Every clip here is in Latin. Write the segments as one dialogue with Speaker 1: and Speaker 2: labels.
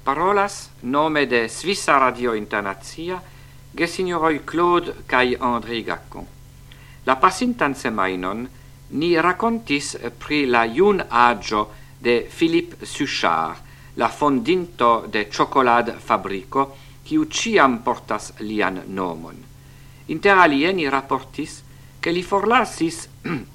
Speaker 1: Parolas nome de Svissa Radio Internazia gesignoroi Claude kai André Gacon. La pasintan semainon ni racontis pri la jun agio de Philippe Suchard, la fondinto de Chocolade Fabrico, kiu ciam portas lian nomon. Inter alie ni rapportis che li forlasis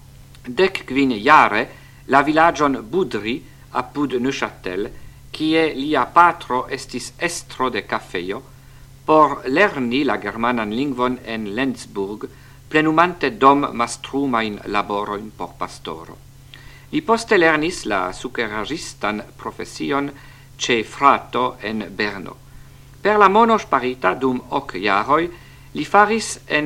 Speaker 1: 15 jare la villagion Boudry apud Neuchâtel, kie lia patro estis estro de cafeio, por lerni la germanan lingvon en Lenzburg, plenumante dom mastrumain laboroin por pastoro. Li poste lernis la sukeragistan profesion ce frato en Berno. Per la mono sparita dum 8 jaroj li faris en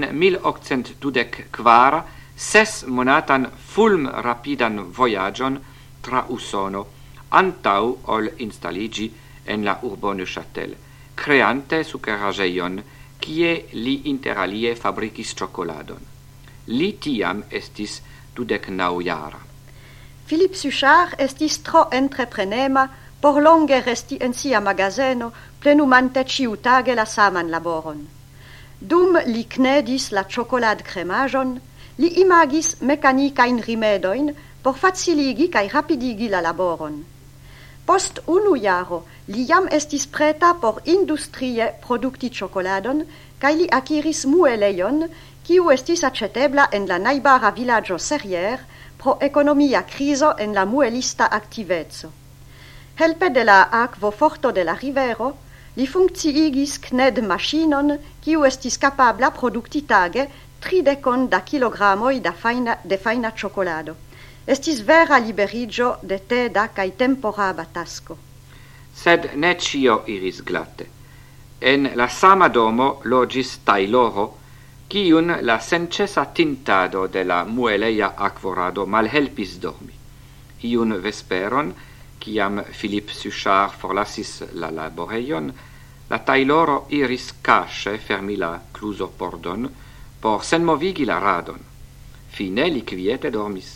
Speaker 1: 1824 6 monatan fulm rapidan voyagion tra Usono, antau ol instaligi en la urbo Neuchâtel, creante sukerageion, kie li inter alie fabricis ciocoladon. Li tiam estis 29 jara.
Speaker 2: Philippe Suchard estis tro entreprenema por longe resti en sia magazeno, plenumante ciutage la saman laboron. Dum li knedis la ciocolad cremajon, li imagis mecanicain rimedoin por faciligi cae rapidigi la laboron. Post 1 jaro, li jam estis preta por industrie producti ciocoladon, cae li acquiris mueleion, kiu estis acetebla en la naibara villaggio Serrières pro economia criso en la muelista activezzo. Helpe de la aquo forto de la rivero, li funcciigis kned machinon, kiu estis capabla producti tage 30 da kilogramoi de faina ciocolado. Estis vera liberigio de teda cae tempora batasco.
Speaker 1: Sed ne cio iris glatte. En la sama domo logis Tailoro, quiun la sencesa tintado de la mueleia aquorado malhelpis dormi. Iun vesperon, ciam Philippe Suchard forlasis la laboreion, la Tailoro iris cache fermi la cluso pordon, por senmovigi la radon. Fine li quiete dormis.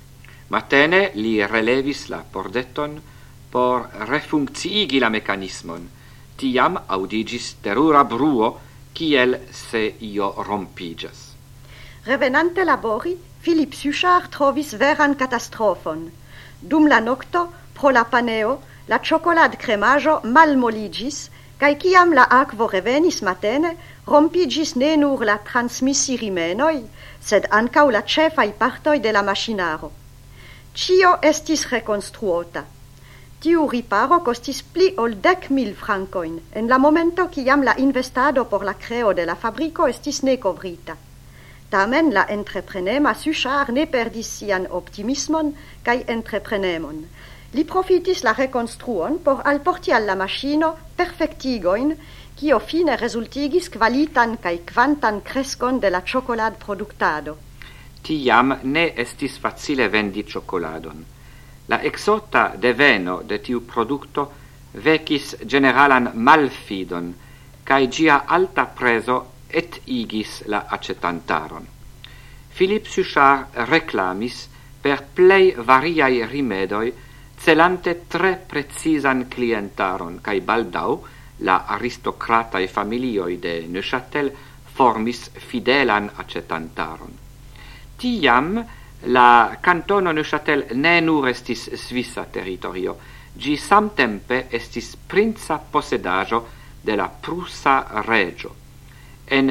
Speaker 1: Matene li relevis la pordeton por refuncciigi la mecanismon. Tiam audigis terura bruo, kiel se io rompigas.
Speaker 2: Revenante labori, Philippe Suchard trovis veran catastrofon. Dum la nocto, pro la paneo, la ciocolad cremajo malmoligis, cae ciam la aquo revenis matene, rompigis ne nur la transmissi rimenoi, sed ancau la cefai partoi de la machinaro. Cio estis reconstruota. Tiu riparo costis pli ol 10.000 francoin, en la momento ciam la investado por la creo de la fabrico estis ne covrita. Tamen la entreprenema Suchard ne perdis sian optimismon cae entreprenemon. Li profitis la reconstruon por alporti alla machino perfectigoin, cio fine resultigis qualitan cae quantan crescon de la ciocolad productado.
Speaker 1: Tiam ne estis facile vendi ciocoladon. La exota deveno de tiu producto vecis generalan malfidon, cae gia alta preso et igis la accetantaron. Philippe Suchard reclamis per plei variai rimedoi, celante tre precisan clientaron, cae baldau la aristocratae familioi de Neuchâtel formis fidelan accetantaron. Tiam la cantono Neuchâtel ne nur estis svissa territorio, gi samtempe estis princa posedajo de la prussa regio. En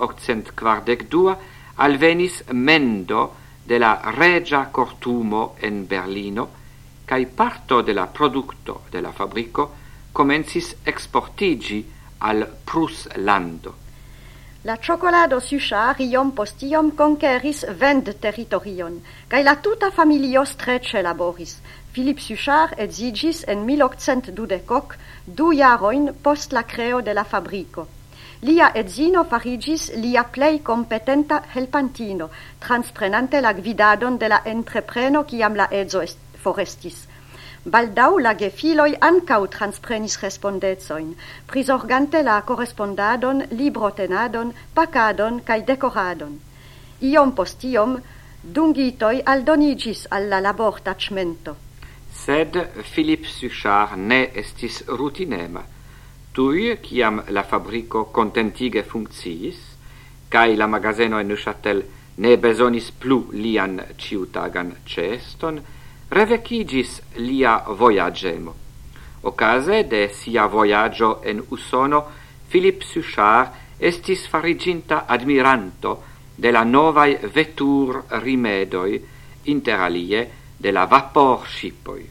Speaker 1: 1842 alvenis mendo de la regia cortumo en Berlino, cae parto de la producto de la fabrico comencis exportigi al Prus lando.
Speaker 2: La ciocolado Suchard iom post iom conqueris vend territorion, cae la tuta familio strece laboris. Philippe Suchard edziĝis en 1822, 2 jaroin post la creo de la fabrico. Lia edzino fariĝis lia plej kompetenta helpantino, transprenante la gvidadon de la entrepreno kiam la edzo forestis. Baldau la gefiloi ancau transprenis respondezzoin, prisorgante la correspondadon, librotenadon, pacadon cae decoradon. Iom post iom, dungitoi aldonigis alla labor tacmento.
Speaker 1: Sed Philippe Suchard ne estis rutinema. Tui, ciam la fabrico contentige funcciis, cae la magazeno en Neuchâtel ne besonis plu lian ciutagan ceston, revecigis lia voyagemo. Ocase de sia voyaggio en Usono, Philippe Suchard estis fariginta admiranto de la novai vetur rimedoi, inter alie de la vapor shipoi.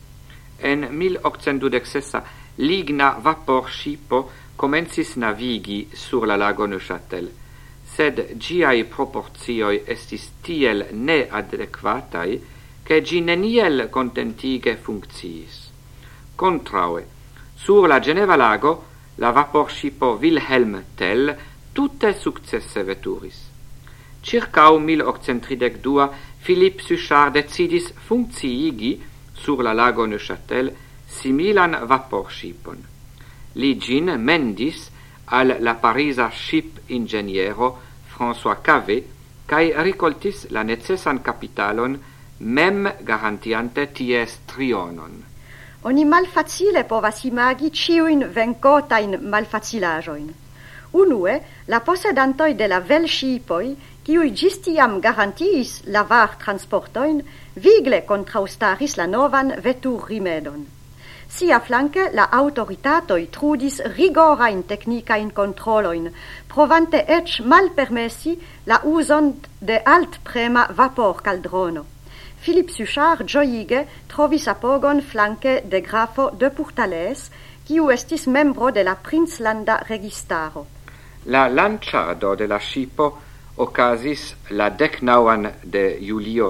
Speaker 1: En 1826 ligna vapor shipo comencis navigi sur la lago Neuchâtel, sed giai proportioi estis tiel neadequatai, che gi neniel contentige funcciis. Contraue, sur la Geneva lago, la vapor shipo Wilhelm Tell tutte successe veturis. Circau 1832 Philippe Suchard decidis funcciigi sur la lago Neuchâtel similan vapor shipon. Li gin mendis al la Parisa ship ingeniero François Cavé, cae ricoltis la necessan capitalon, mem garantiante ties trionon.
Speaker 2: Oni malfacile povas imagi ciuin vencotain malfacilajoin. Unue, la posedantoi de la velŝipoj, kiuj ĝistiam garantiis la var-transportojn, vigle kontraŭstaris la novan vetur-rimedon. Siaflanke, la autoritatoj trudis rigorajn teknikajn kontrolojn, provante eĉ malpermesi la uzon de altprema vapor-kaldrono. Philippe Suchard gioige trovis apogon flanque de grafo de Pourtalès, kiu estis membro de la Prinslanda registaro.
Speaker 1: La lanciado de la shipo ocasis la 19 de julio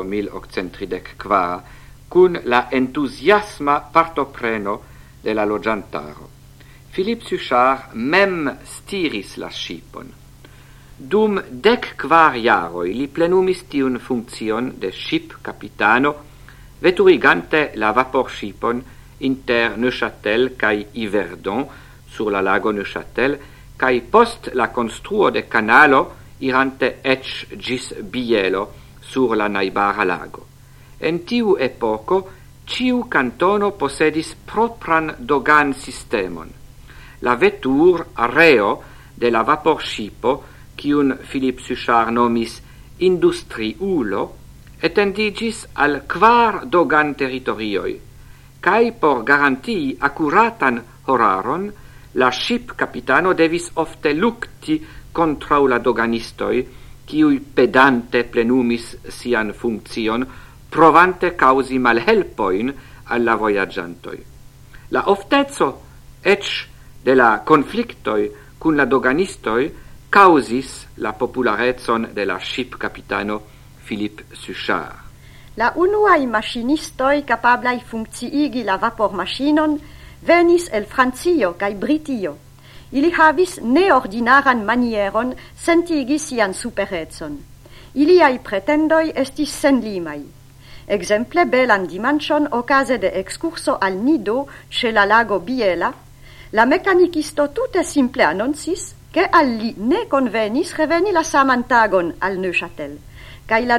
Speaker 1: 1834 cun la entusiasma partopreno de la logiantaro. Philippe Suchard mem stiris la shipon. Dum 14 jaroi li plenumis tiun funccion de ship capitano, veturigante la vapor shipon inter Neuchâtel cae Yverdon sur la lago Neuchâtel, cae post la construo de canalo irante ec gis Bielo sur la naibara lago. En tiu epoco, ciu cantono possedis propran dogan systemon. La vetur areo de la vapor shipo, cium Philippe Suchard nomis industriulo, etendigis al 4 dogan territorioi, cae por garantii accuratan horaron, la ship capitano devis ofte lucti contra la doganistoi, ciui pedante plenumis sian funccion, provante causi malhelpoin alla voyagiantoi. La oftezo ec de la conflictoi cun la doganistoi causis la popularetson de la ship capitano Philippe Suchard.
Speaker 2: La unuai machinistoi capablai funcciigi la vapor machinon venis el Francio cae Britio. Ili havis neordinaran manieron sentigi sian superetson. Iliai pretendoi estis senlimai. Exemple, belan dimanchon, ocase de excurso al nido ce la lago Biela, la mecanicisto tute simple annoncis che al li ne convenis reveni la saman tagon al Neuchâtel, cae la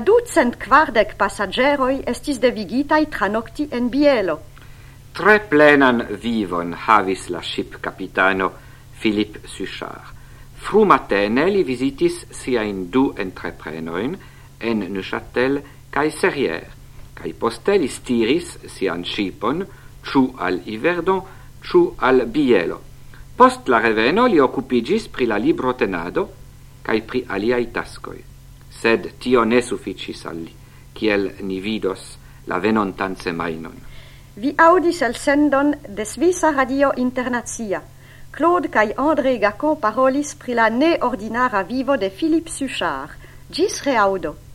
Speaker 2: 240 passageroi estis devigitai tranocti en Bielo.
Speaker 1: Tre plenan vivon havis la ship capitano Philippe Suchard. Frumatene li visitis siain 2 entreprenoin en Neuchâtel cae Serrières, cae poste li stiris sian shipon, ciu al Yverdon, ciu al Bielo. Post la reveno li occupigis pri la librotenado cae pri aliai taskoi. Sed tio ne sufficis al li, kiel ni vidos la venontan semainon.
Speaker 2: Vi audis el sendon de Svisa Radio Internazia. Claude cae André Gacon parolis pri la neordinara vivo de Philippe Suchard. Gis reaudo.